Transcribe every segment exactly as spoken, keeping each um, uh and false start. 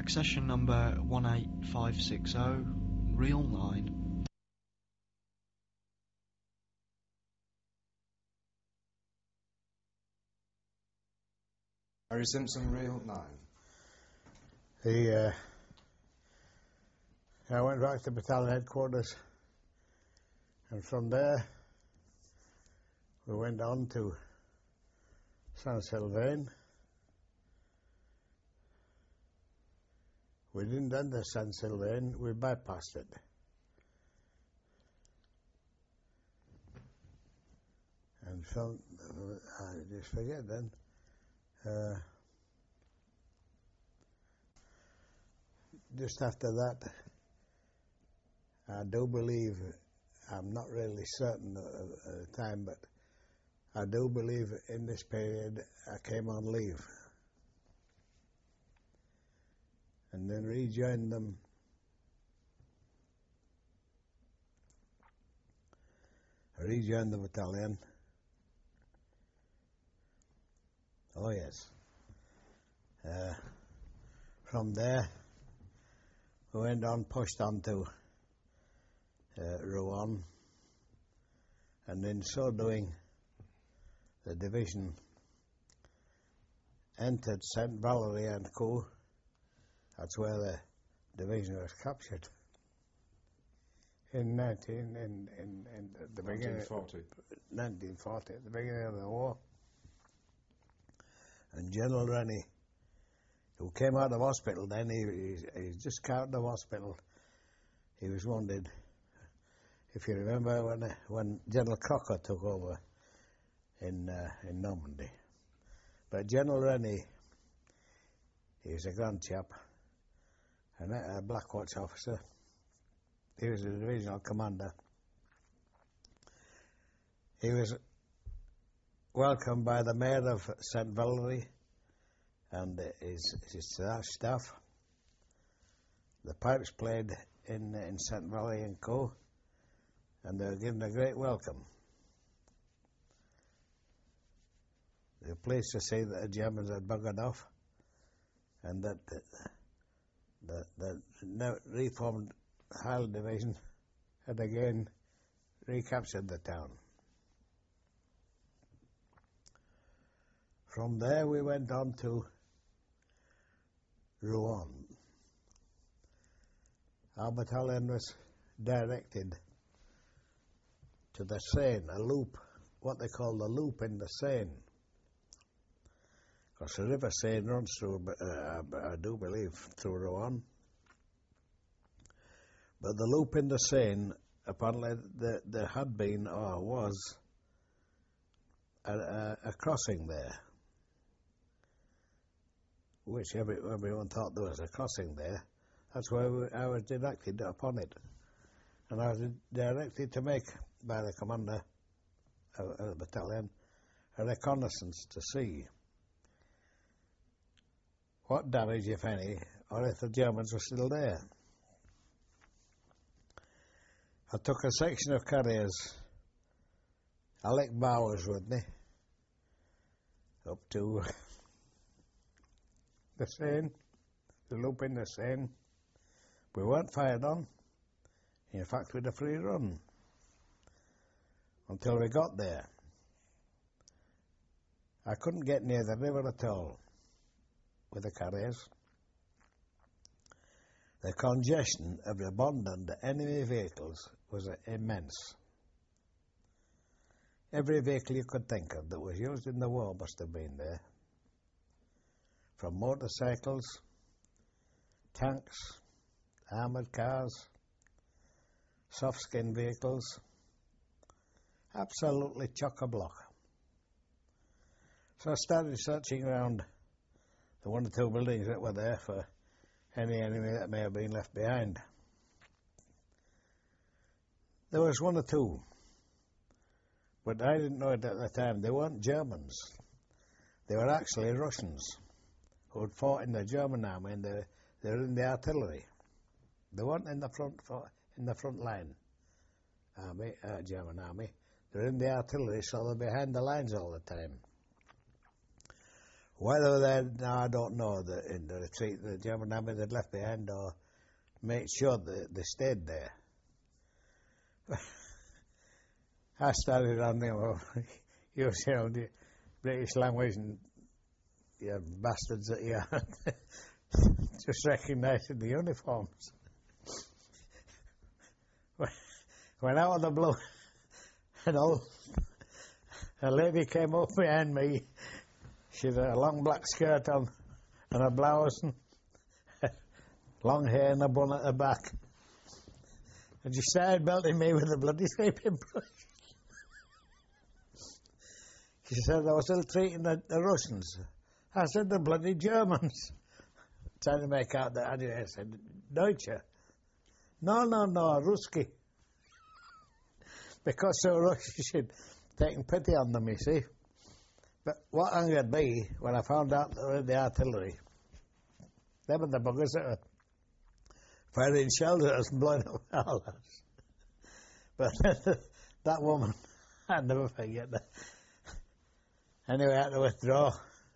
Accession number one eight five six zero, Real nine. Harry Simpson, Real nine. The, uh, I went back to battalion headquarters, and from there we went on to Saint Sylvain. We didn't enter Saint Sylvain, we bypassed it. And from, uh, I just forget then, uh, just after that, I do believe, I'm not really certain of, of the time, but I do believe in this period I came on leave and then rejoined them I rejoined the battalion. Oh yes. Uh, from there we went on, pushed on to uh, Rouen, and in so doing the division entered Saint Valery and Co. That's where the division was captured in nineteen in in, in the beginning nineteen forty. nineteen forty, at the beginning of the war. And General Rennie, who came out of hospital then, he he, he just came out of hospital. He was wounded. If you remember when uh, when General Crocker took over in uh, in Normandy, but General Rennie, he was a grand chap, and a Black Watch officer. He was a divisional commander. He was welcomed by the mayor of Saint Valery and his, his staff. The pipes played in in Saint Valery and Co. and they were given a great welcome. They were pleased to see that the Germans had buggered off and that the, the, the now reformed Highland Division had again recaptured the town. From there we went on to Rouen. Our battalion was directed to the Seine, a loop, what they call the loop in the Seine. Because the River Seine runs through, uh, I do believe, through Rouen. But the loop in the Seine, apparently there, there had been, or was, a, a, a crossing there, which every, everyone thought there was a crossing there. That's why we, I was directed upon it. And I was directed to make, by the commander of, of the battalion, a reconnaissance to see what damage, if any, or if the Germans were still there. I took a section of carriers, Alec Bowers with me, up to the Seine, the loop in the Seine. We weren't fired on. In fact, we had a free run until we got there. I couldn't get near the river at all with the carriers. The congestion of the abundant enemy vehicles was immense. Every vehicle you could think of that was used in the war must have been there. From motorcycles, tanks, armoured cars, soft-skin vehicles, absolutely chock-a-block. So I started searching around the one or two buildings that were there for any enemy that may have been left behind. There was one or two, but I didn't know it at the time. They weren't Germans. They were actually Russians who had fought in the German army, and they, they were in the artillery. They weren't in the front in the front line army, uh, German army. They were in the artillery, so they're behind the lines all the time. Whether they, no, I don't know, the, in the retreat the German army had left behind, or made sure that they stayed there. I started on them, well, you know, the British language and you bastards that you are, just recognising the uniforms. Went out of the blue, and all, a lady came up behind me. She had a long black skirt on and a blouse and long hair and a bun at the back. And she started belting me with a bloody sweeping brush. She said I was still treating the, the Russians. I said the bloody Germans. Trying to make out that I said, Deutsche. No, no, no, Ruski. Because so Russian, she'd taken pity on them, you see. But what angered me when I found out they were the artillery, they were the buggers that were firing shells at us and blowing up all us. But that woman, I'll never forget that. Anyway, I had to withdraw.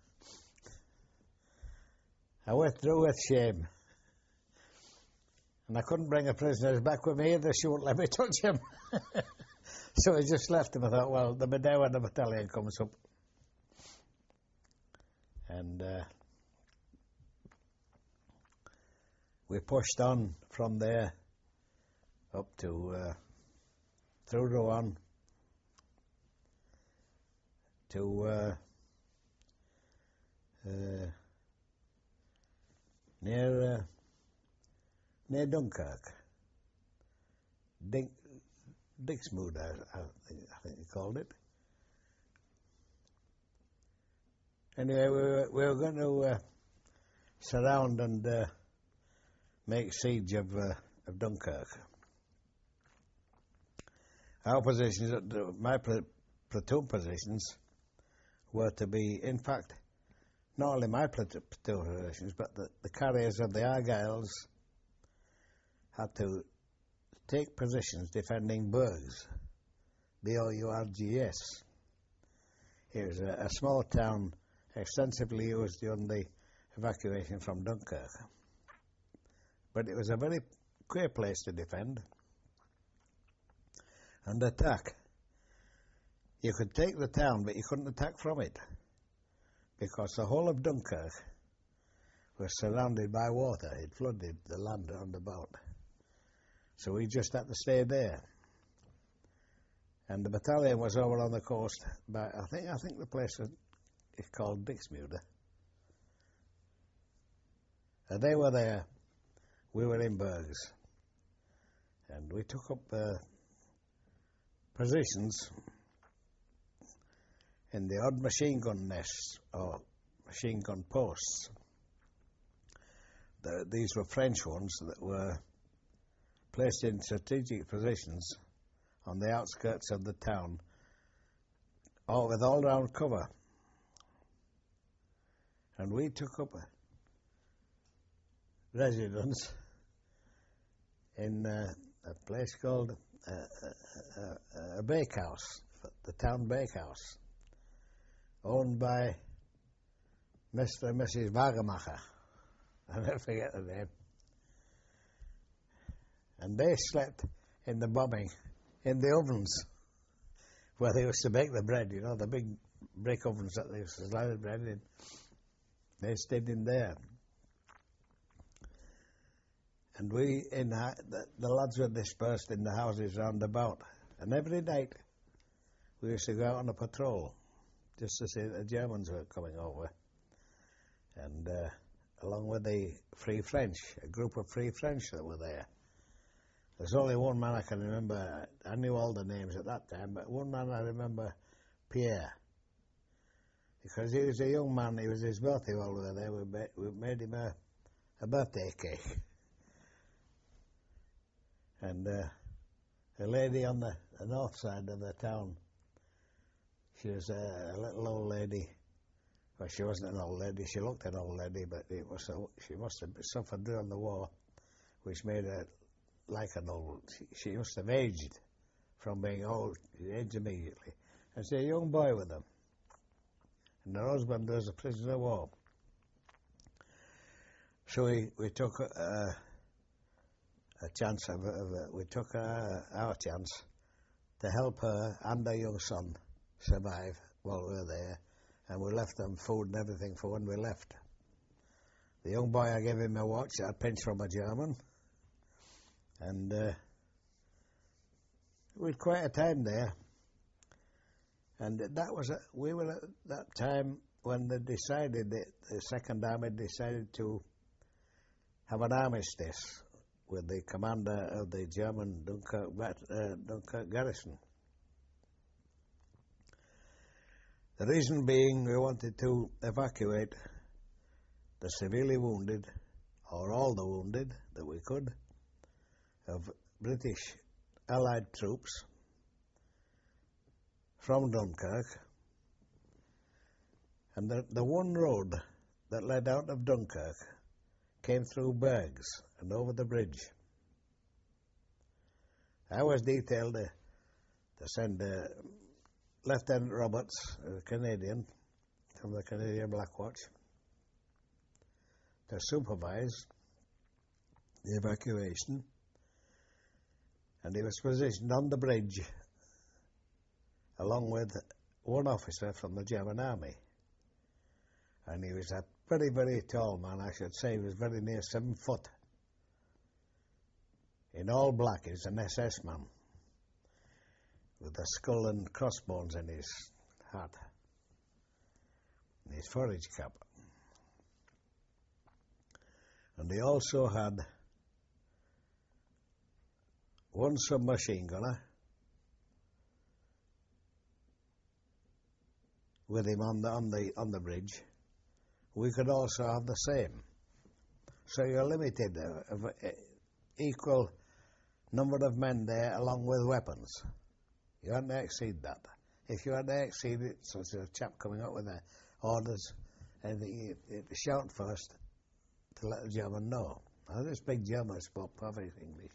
I withdrew with shame. And I couldn't bring the prisoners back with me either. She wouldn't let me touch them. So I just left them. I thought, well, the day when the battalion comes up. And uh, we pushed on from there up to uh, through Rouen to uh, uh, near uh, near Dunkirk, Dink, Dixmude, I, I think I think they called it. Anyway, we were, we were going to uh, surround and uh, make siege of, uh, of Dunkirk. Our positions, my pl- platoon positions, were to be, in fact, not only my platoon positions, but the, the carriers of the Argylls had to take positions defending Bourges, B O U R G S. It was a, a small town extensively used during the evacuation from Dunkirk. But it was a very queer place to defend and attack. You could take the town, but you couldn't attack from it, because the whole of Dunkirk was surrounded by water. It flooded the land round about. So we just had to stay there. And the battalion was over on the coast, but I think I think the place was it's called Dixmude. And they were there, we were in Bourges, and we took up uh, positions in the odd machine gun nests or machine gun posts. The, these were French ones that were placed in strategic positions on the outskirts of the town, all with all-round cover. And we took up a residence in uh, a place called uh, a, a, a bakehouse, the town bakehouse, owned by Mister and Missus Wagermacher. I'll never forget the name. And they slept in the bombing, in the ovens, where they used to bake the bread, you know, the big brick ovens that they used to slide the bread in. They stayed in there. And we, in the, the, the lads were dispersed in the houses round about. And every night we used to go out on a patrol just to see that the Germans were coming over. And uh, along with the Free French, a group of Free French that were there. There's only one man I can remember. I knew all the names at that time, but one man I remember, Pierre. Because he was a young man, he was his birthday while we were there, we made, we made him a, a birthday cake. And uh, a lady on the, the north side of the town, she was a, a little old lady. Well, she wasn't an old lady, she looked an old lady, but it was a, she must have suffered during the war, which made her like an old, she, she must have aged from being old, she aged immediately. And she had a young boy with them. and her husband was a prisoner of war. So we, we took a, a chance of, of we took a, our chance to help her and her young son survive while we were there, and we left them food and everything for when we left. The young boy, I gave him a watch that I pinched from a German, and uh, we had quite a time there. And that was, a, we were at that time when they decided, that the Second Army decided to have an armistice with the commander of the German Dunkirk, uh, Dunkirk garrison. The reason being we wanted to evacuate the severely wounded, or all the wounded that we could, of British Allied troops from Dunkirk. And the, the one road that led out of Dunkirk came through Bergs and over the bridge. I was detailed to, to send uh, Lieutenant Roberts, a Canadian, from the Canadian Black Watch, to supervise the evacuation, and he was positioned on the bridge along with one officer from the German army. And he was a very, very tall man, I should say. He was very near seven foot. In all black, he was an S S man with a skull and crossbones in his hat and his forage cap. And he also had one submachine gunner with him on the on the on the bridge. We could also have the same. So you're limited uh, of uh, equal number of men there along with weapons. You had to exceed that. If you had to exceed it, so it's a chap coming up with the orders, and you, you shout first to let the German know. Now this big German spoke perfect English.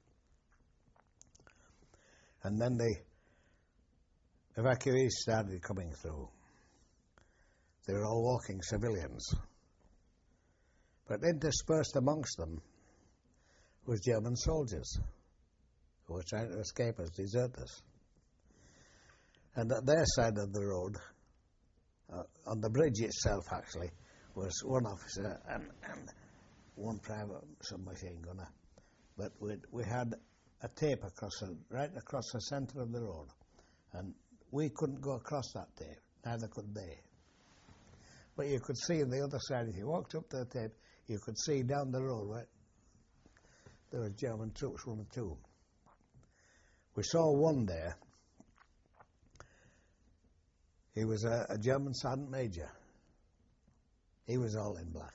And then the evacuees started coming through. They were all walking civilians. But interspersed amongst them was German soldiers who were trying to escape as deserters. And at their side of the road, uh, on the bridge itself actually, was one officer and, and one private submachine gunner. But we we had a tape across the, right across the centre of the road, and we couldn't go across that tape, neither could they. But you could see on the other side, if you walked up to the tape, you could see down the road where there were German troops running too. We saw one there. He was a, a German sergeant major. He was all in black.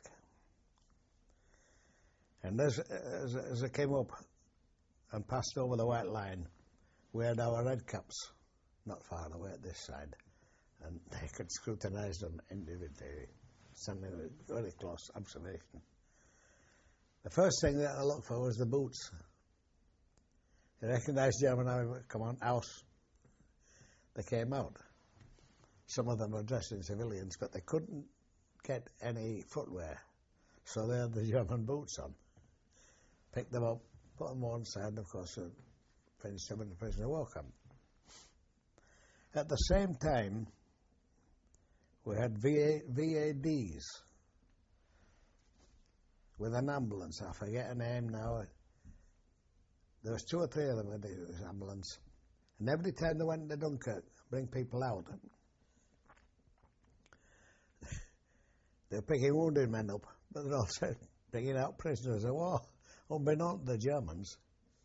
And as, as, as I came up and passed over the white line, we had our red caps not far away at this side, and they could scrutinise them individually, sending a very close observation. The first thing that I looked for was the boots. They recognised German army, come on, house. They came out. Some of them were dressed in civilians, but they couldn't get any footwear, so they had the German boots on. Picked them up, put them on side, and of course, uh, finished them in the prisoner of war camp. At the same time, we had V A, V A Ds with an ambulance. I forget her name now. There was two or three of them with this ambulance. And every time they went to Dunkirk, bring people out, they were picking wounded men up, but they're also bringing out prisoners of war. Unbeknownst to the Germans,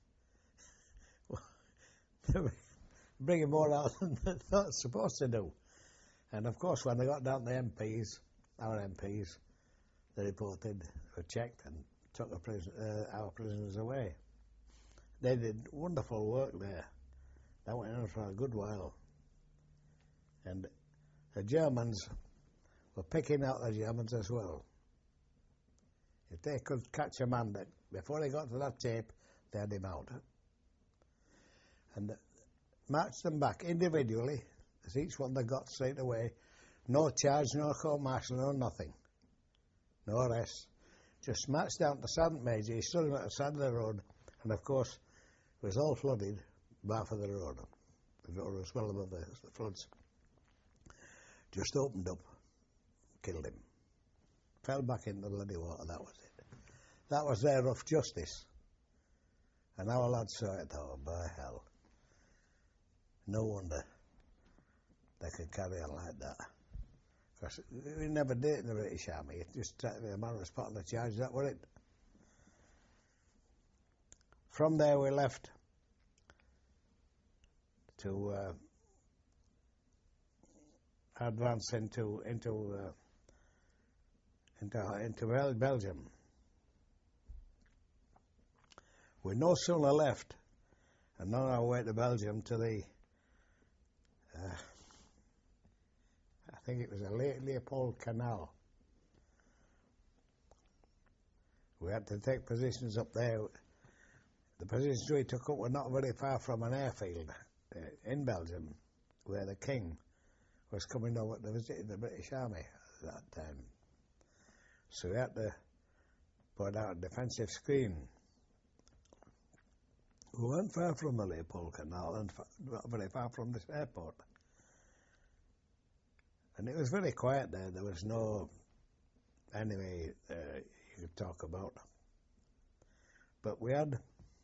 they were bringing more out than they thought supposed to do. And of course, when they got down to the M Ps, our M Ps, they reported, were checked, and took the prison, uh, our prisoners away. They did wonderful work there. That went on for a good while. And the Germans were picking out the Germans as well. If they could catch a man that, before they got to that tape, they had him out. And marched them back individually, as each one they got straight away, No charge, no court martial, no nothing. No arrest. Just smashed down to Saint Major. He stood at the side of the road, and of course, it was all flooded, bar for the road. The road was well above the, the floods. Just opened up, killed him. Fell back into the bloody water, that was it. That was their rough justice. And our lads saw it, oh, by hell. No wonder they could carry on like that. Because we never did it in the British Army. It just the man was put on the charge, that was it. From there we left to uh, advance into into uh, into into Bel- Belgium. We no sooner left and on our way to Belgium to the uh, I think it was a Le- Leopold Canal. We had to take positions up there. The positions we took up were not very far from an airfield uh, in Belgium, where the King was coming over to visit the British Army at that time. So we had to put out a defensive screen. We weren't far from the Leopold Canal and fa- not very far from this airport. And it was very quiet there. There was no enemy uh, you could talk about. But we had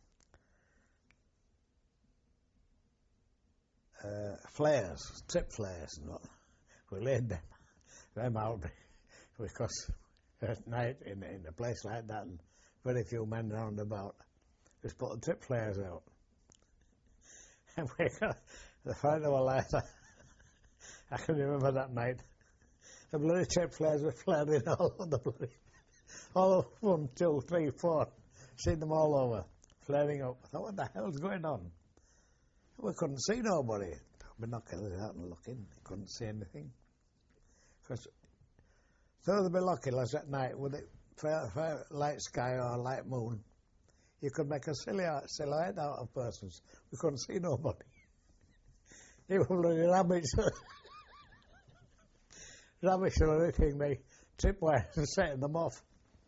uh, flares, trip flares and what. We laid them, them out because at night in, in a place like that and very few men round about, just put the trip flares out. And we got the fight of our life. I can remember that night. The bloody trip flares were flaring all over the bloody, all over one, two, three, four. Seen them all over, flaring up. I thought, what the hell's going on? We couldn't see nobody. Binoculars out and looking, couldn't see anything. Because through the binoculars at night, with a fair, fair light sky or light moon, you could make a silhouette, silhouette out of persons. We couldn't see nobody. Even bloody rabbits, rabbits or anything, they tripwires and setting them off.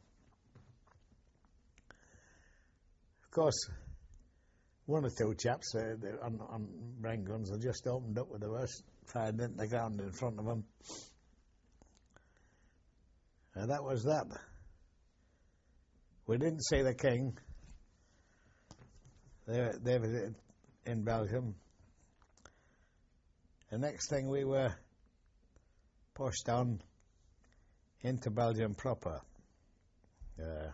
Of course, one or two chaps uh, on, on brain guns had just opened up with the worst, fired into the ground in front of them. And that was that. We didn't see the King. They, they were in Belgium. The next thing we were pushed on into Belgium proper. Uh,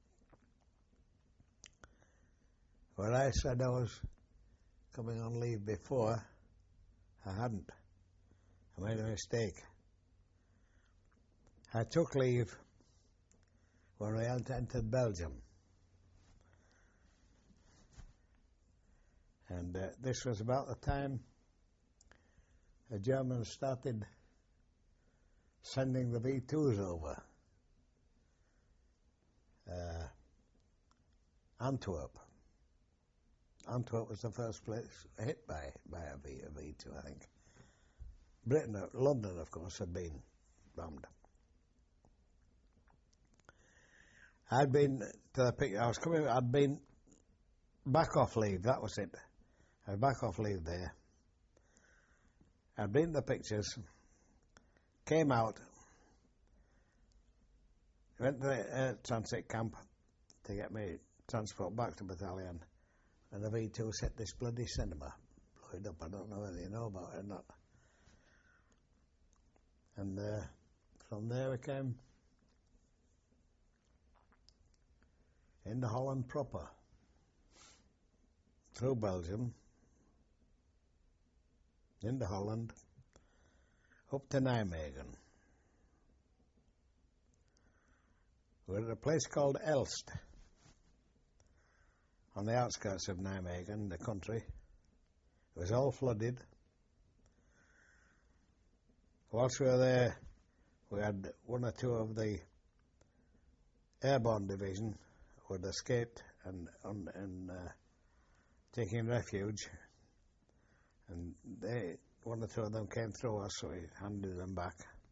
Where I said I was coming on leave before, I hadn't. I made a mistake. I took leave when I had entered Belgium. And uh, this was about the time the Germans started sending the V twos over. Uh, Antwerp. Antwerp was the first place hit by, by a V, a V two, I think. Britain, uh, London, of course, had been bombed. I'd been to the picture, I was coming, I'd been back off leave, that was it. I was back off leave there. I'd been to the pictures, came out, went to the uh, transit camp to get me transport back to battalion. And the V two set this bloody cinema, blew it up. I don't know whether you know about it or not. And uh, from there we came into Holland proper, through Belgium, into Holland, up to Nijmegen. We were at a place called Elst, on the outskirts of Nijmegen, the country. It was all flooded. Whilst we were there, we had one or two of the airborne division who had escaped and, and, and uh, taking refuge. And they, one or two of them came through us, so we handed them back.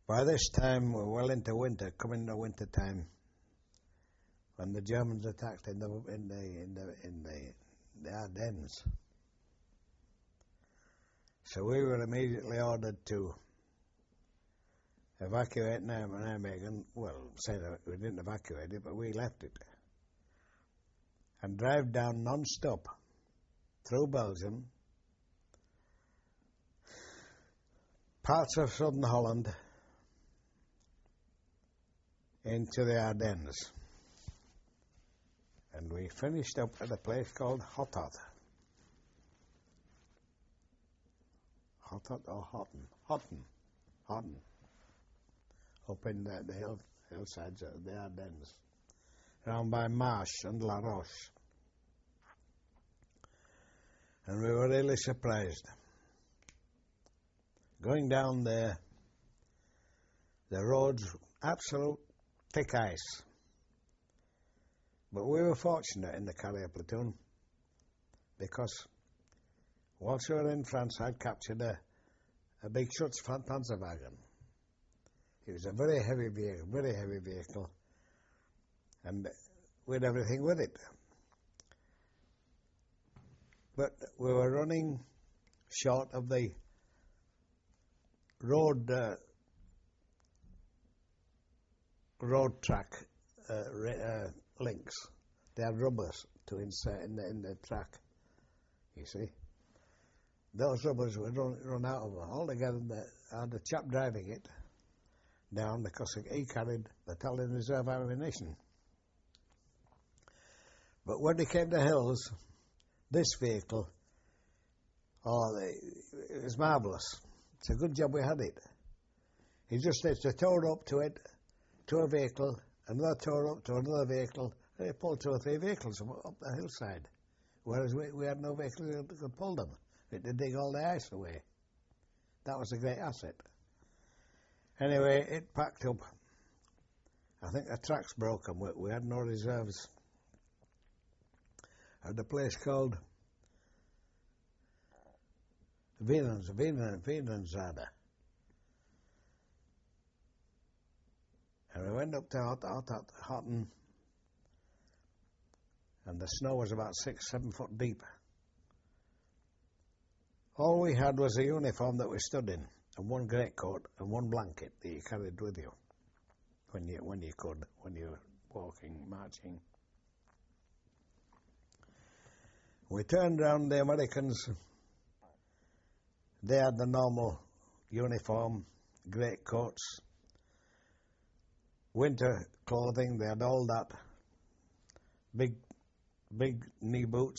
By this time, we're well into winter, coming into winter time, when the Germans attacked in the in the in the in the, the Ardennes. So we were immediately ordered to evacuate Nijmegen. Well, say that we didn't evacuate it, but we left it, and drive down non-stop through Belgium, parts of southern Holland, into the Ardennes. And we finished up at a place called Hottot. Hottot or Hotten? Hotten. Hotten. Up in the, the hill, hillsides of the Ardennes. Around by Marche and La Roche. And we were really surprised. Going down there, the roads, absolute thick ice. But we were fortunate in the carrier platoon, because once we were in France, I'd captured a, a big Schutzpanzerwagen. It was a very heavy vehicle, very heavy vehicle, and we had everything with it. But we were running short of the road uh, road track uh, uh, links. They had rubbers to insert in the in the track. You see, those rubbers would run run out of them altogether. The, I had a chap driving it down because he carried battalion reserve ammunition. But when they came to hills, this vehicle, oh, they, it was marvellous. It's a good job we had it. He just lifts a tow up to it, to a vehicle, another tow up to another vehicle, and he pulled two or three vehicles up, up the hillside. Whereas we, we had no vehicle that could pull them. We had to dig all the ice away. That was a great asset. Anyway, it packed up. I think the tracks broke and we, we had no reserves. At a place called Wienens, Wienen, Wienenzade. And we went up to Hot, Hot, Hot, Hotten, and the snow was about six, seven foot deep. All we had was a uniform that we stood in, and one greatcoat and one blanket that you carried with you when you when you could, when you were walking, marching. We turned round the Americans. They had the normal uniform, greatcoats, winter clothing. They had all that. Big, big knee boots.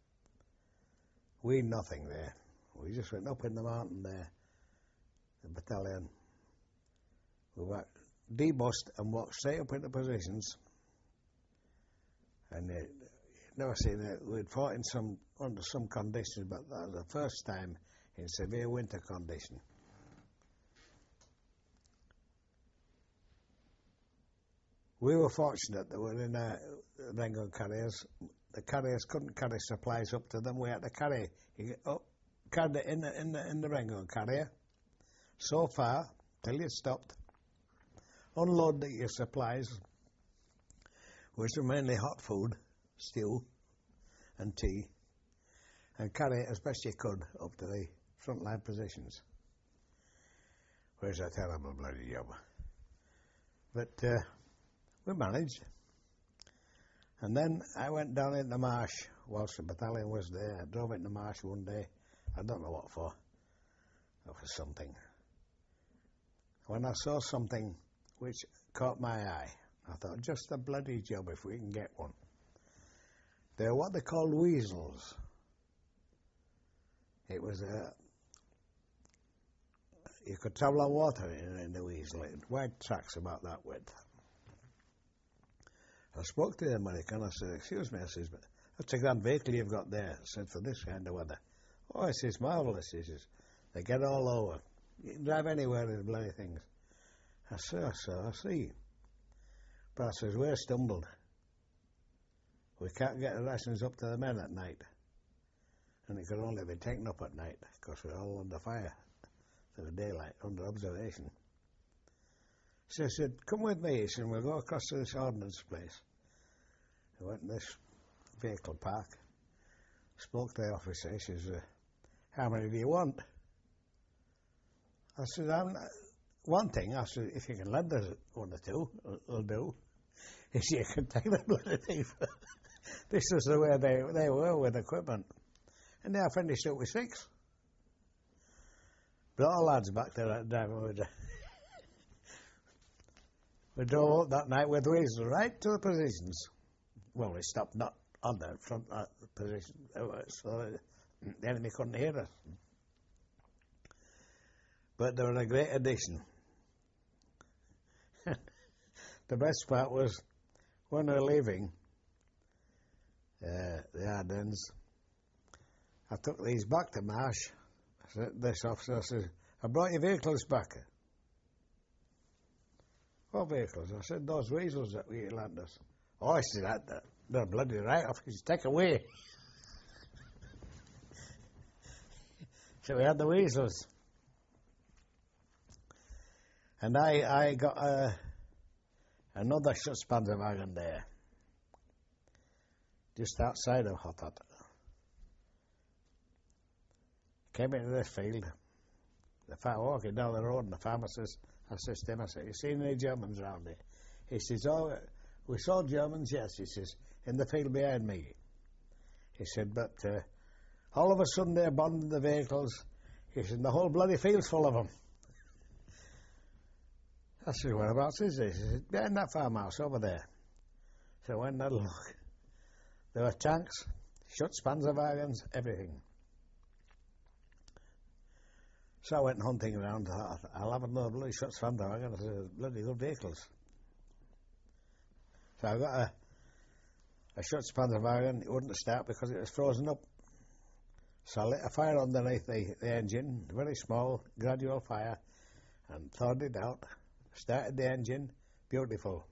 We had nothing there. We just went up in the mountain there, the battalion. We were debussed and walked straight up into positions. And it, never seen it. We'd fought in some under some conditions, but that was the first time in severe winter condition. We were fortunate that we were in uh, Rengo carriers. The carriers couldn't carry supplies up to them. We had to carry you up, carry it in the in the in the Rengo carrier so far till you stopped. Unload the, your supplies, which were mainly hot food, stew and tea, and carry it as best you could up to the frontline positions. It was a terrible bloody job. But uh, we managed. And then I went down in the marsh whilst the battalion was there. I drove into the marsh one day. I don't know what for. Or for something. When I saw something which caught my eye, I thought, just a bloody job if we can get one. They're what they call weasels. It was a... You could travel on water in, in the weasel. It had wide tracks about that width. I spoke to the American. I said, excuse me, I says, but that's a grand vehicle you've got there. I said, for this kind of weather. Oh, I says, marvellous. He says, they get all over. You can drive anywhere in the bloody things. I said, so I see. But I says, we're stumbled. We can't get the rations up to the men at night. And it could only be taken up at night because we're all under fire through daylight, under observation. So I said, come with me. He said, we'll go across to this ordnance place. I went to this vehicle park, spoke to the officer. He says, uh, how many do you want? I said, I'm not, one thing, I said, if you can lend us one or two, I'll do. He said, you can take the bloody thing. This was the way they, they were with equipment. And then I finished up with six. Brought all lads back to that time. We, we drove up that night with weasels right to the positions. Well, we stopped not on the front uh, position, so the enemy couldn't hear us. But they were a great addition. The best part was when we were leaving uh, the Ardennes, I took these back to Marsh. I said, this officer says, I brought your vehicles back. What vehicles? I said, those weasels that we lent us. Oh, I said, that, that, they're bloody right off. He said, take away. So we had the weasels. And I, I got uh, another Schutzpanzer wagon there, just outside of Hottot. Came into this field, the far walking down the road, and the farmer says, I says to him, I said, you seen any Germans round here? He says, oh, we saw Germans, yes. He says, in the field behind me. He said, but uh, all of a sudden they abandoned the vehicles. He said, the whole bloody field's full of them. I said, whereabouts is this? He said, behind that farmhouse over there. So I went and had a look. There were tanks, Schutzpanzer wagons, everything. So I went hunting around. I thought, I'll have another bloody Schutzpanzer wagon. I said, bloody good vehicles. So I got a, a Schutzpanzer wagon. It wouldn't start because it was frozen up. So I lit a fire underneath the, the engine, very small, gradual fire, and thawed it out. Started the engine, beautiful.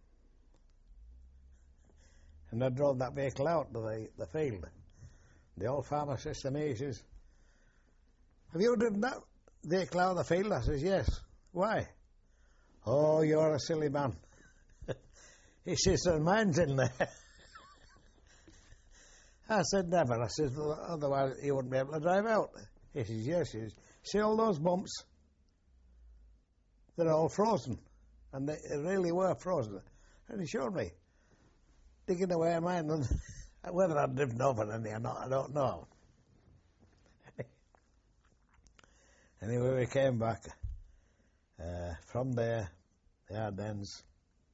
And I drove that vehicle out to the, the field. The old farmer says to me, he says, have you driven that vehicle out of the field? I says, yes. Why? Oh, you're a silly man. He says, there's mines in there. I said, never. I said, well, otherwise you wouldn't be able to drive out. He says, yes. He says, see all those bumps? They're all frozen. And they really were frozen. And he showed me, digging away a mine. And whether I'd driven over any or not, I don't know. Anyway, we came back uh, from there, the Ardennes.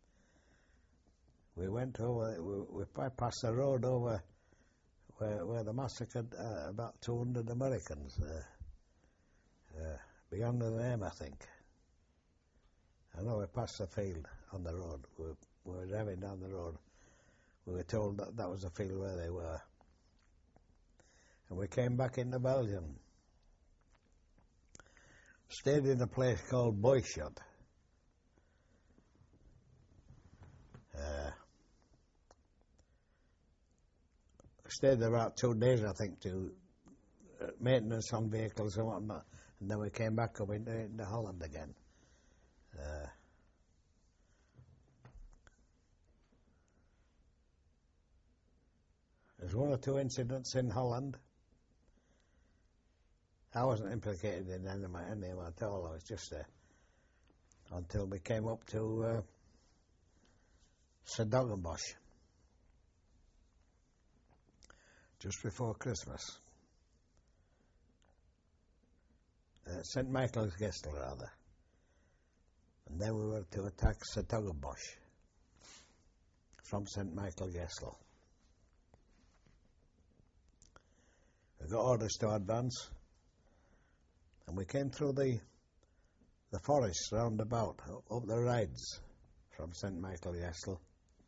We went over, we, we bypassed the road over where, where they massacred uh, about two hundred Americans, uh, uh, beyond the name, I think. I know we passed the field on the road. We, we were driving down the road. We were told that that was the field where they were. And we came back into Belgium. Stayed in a place called Boyschot. Uh, stayed there about two days, I think, to uh, maintenance on vehicles and whatnot. And then we came back up into, into Holland again. Uh, there's one or two incidents in Holland. I wasn't implicated in any of my any of them at all. I was just there until we came up to uh, Sadogenbosch just before Christmas. Uh, Saint Michael's Gestel, rather. And then we were to attack Sadogenbosch from Saint Michael Gestel. We got orders to advance, and we came through the the forest round about, up the rides from Saint Michael Gestel.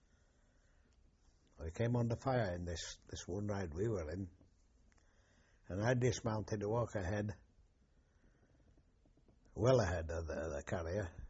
We came under fire in this, this one ride we were in, and I dismounted to walk ahead, well ahead of the, the carrier,